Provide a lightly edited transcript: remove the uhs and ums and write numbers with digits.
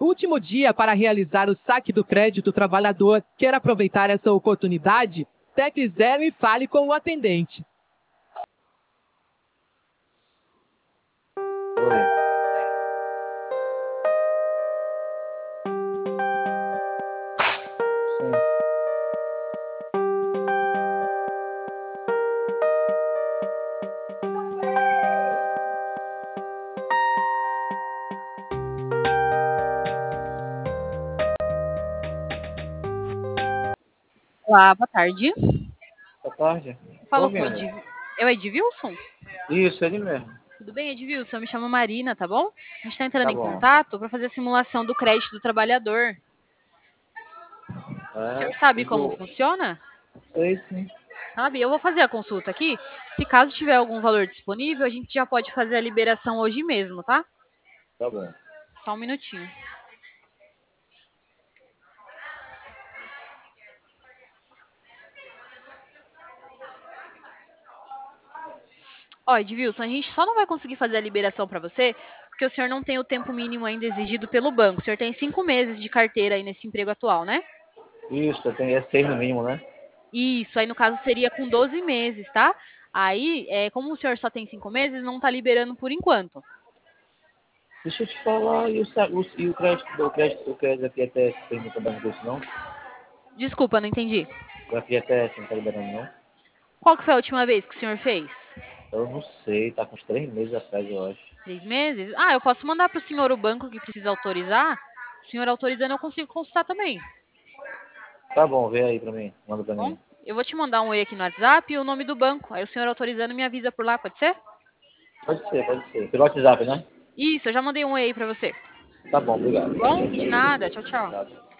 Último dia para realizar o saque do crédito trabalhador. Quer aproveitar essa oportunidade? Tecle 0 e fale com o atendente. Oi. Sim. Olá, boa tarde. Boa tarde. Falou com o Ouvindo. É o Edvilson? Isso, ele mesmo. Tudo bem, Edvilson? Eu me chamo Marina, tá bom? A gente está entrando Tá em bom. contato para fazer a simulação do crédito do trabalhador. O senhor sabe como funciona? Sei sim. Sabe? Eu vou fazer a consulta aqui. Se caso tiver algum valor disponível, a gente já pode fazer a liberação hoje mesmo, tá? Tá bom. Só um minutinho. Ó, Edvilson, a gente só não vai conseguir fazer a liberação para você porque o senhor não tem o tempo mínimo ainda exigido pelo banco. O senhor tem 5 meses de carteira aí nesse emprego atual, né? Isso, tem seis no mínimo, né? Isso, aí no caso seria com 12 meses, tá? Aí, como o senhor só tem 5 meses, não tá liberando por enquanto. Deixa eu te falar, e o crédito aqui até tem muita base disso, não? Desculpa, não entendi. O FGTS não tá liberando, não? Qual que foi a última vez que o senhor fez? Eu não sei, tá com uns 3 meses atrás, eu acho. 3 meses? Ah, eu posso mandar para o senhor o banco que precisa autorizar. O senhor autorizando, eu consigo consultar também, tá Tá bom, vê aí pra mim, manda pra bom? mim. Eu vou te mandar um oi aqui no WhatsApp e o nome do banco. Aí o senhor autorizando me avisa por lá, pode ser? Pode ser, pode ser. Pelo WhatsApp, né? Isso, eu já mandei um oi aí para você. Tá bom, obrigado. Tá bom? De nada. Tchau, tchau. Obrigado.